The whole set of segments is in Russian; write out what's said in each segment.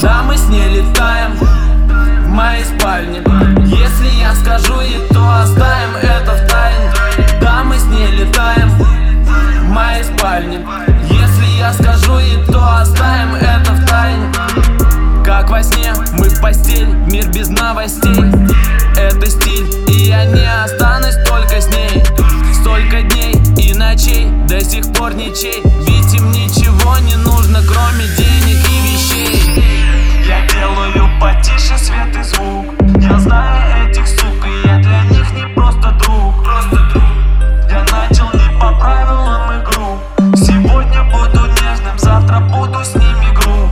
Да, мы с ней летаем в моей спальне. Если я скажу ей, то оставим это в тайне. Да, мы с ней летаем в моей спальне. Если я скажу ей, то оставим это в тайне. Как во сне, мы в постель, мир без новостей. Это стиль, и я не останусь только с ней. Столько дней и ночей, до сих пор ничей. Ведь им ничего не нужно, кроме денег и вещей. Я делаю потише свет и звук. Я знаю этих сук, и я для них не просто друг. Я начал не по правилам игру. Сегодня буду нежным, завтра буду с ними груб.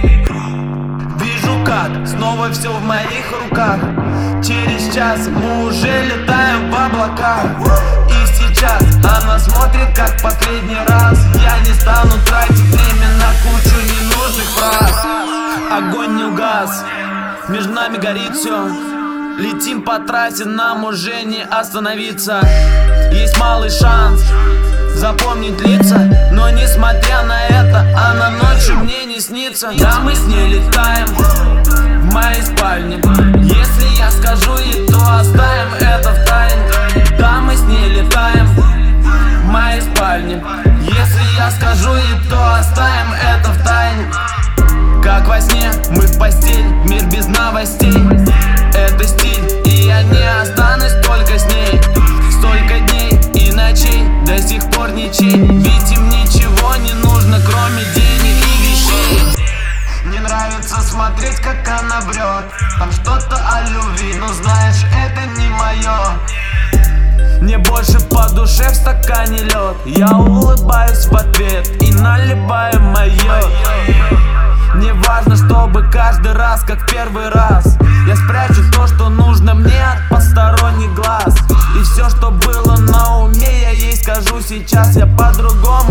Вижу, как снова все в моих руках. Через час мы уже летаем в облаках. И сейчас она смотрит, как последний раз. Я не стану тратить время на кучу ненужных фраз. Огонь не угас, между нами горит все. Летим по трассе, нам уже не остановиться. Есть малый шанс запомнить лица, но несмотря на это, она ночью мне не снится. Да, мы с ней летаем в моей спальне. Если я скажу ей, то оставим это в тайне. Да, мы с ней летаем в моей спальне. Если я скажу ей, то оставим это в тайне. Как во сне, мы в постель, мир без новостей. Это стиль, и я не останусь только с ней. Столько дней и ночей, до сих пор ничей. Ведь им ничего не нужно, кроме денег и вещей. Не нравится смотреть, как она врет. Там что-то о любви, но знаешь, это не мое. Мне больше по душе в стакане лед. Я улыбаюсь в ответ и наливаю мое. Мне важно, чтобы каждый раз, как первый раз, я спрячу то, что нужно мне от посторонних глаз. И все, что было на уме, я ей скажу сейчас. Я по-другому